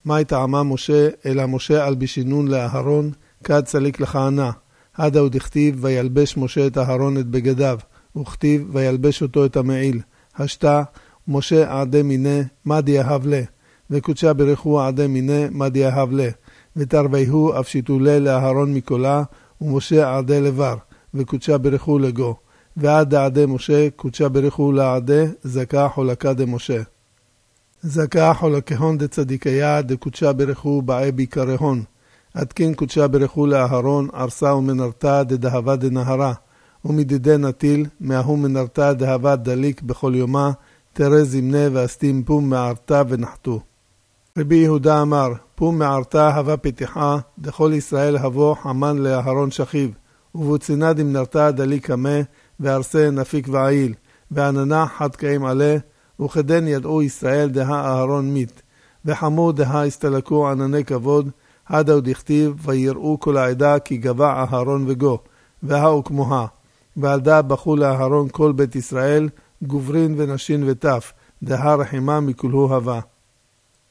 מה יטעמה משה, אלא משה על בשינון לאהרון, כד צליק לכהנה. עדה ודכתיב, וילבש משה את אהרון את בגדיו, וכתיב, וילבש אותו את המעיל. השתה, משה עדה מיני, מד יהב לה. וקודשה ברכו עדה מיני, מד יהב לה. ותרוויהו אף שיתולה לאהרון מקולה, ומשה עדה לבר, וקודשה ברכו לגו. ועד עדה משה, קודשה ברכו לעדה, זכה חולקה דמשה. זכה חולקהון דצדיקיה, דקודשה ברכו באי ביקרהון. עד כן קודשה ברכו לאהרון, ארסה ומנרתה דדהבה דנהרה. ומדידי נטיל, מההו מנרתה דהבה דליק בכל יומה, תרא זמנה ואסתים פום מערתה ונחתו. רבי יהודה אמר, פום מערתה הווה פתיחה, דכל ישראל הבו חמן לאהרון שכיב, ובוצינה דמנרתה דליק המה, וארסה נפיק ועיל, ועננה חד קיים עלה, וכדן ידעו ישראל דה אהרון מת, וחמו דה הסתלקו ענני כבוד, עדה ודכתיב, ויראו כל העדה כי גבה אהרון וגו, והאו כמוה, ועל דה בחו לאהרון כל בית ישראל, גוברין ונשים וטף, דה רחימה מכולהו הווה.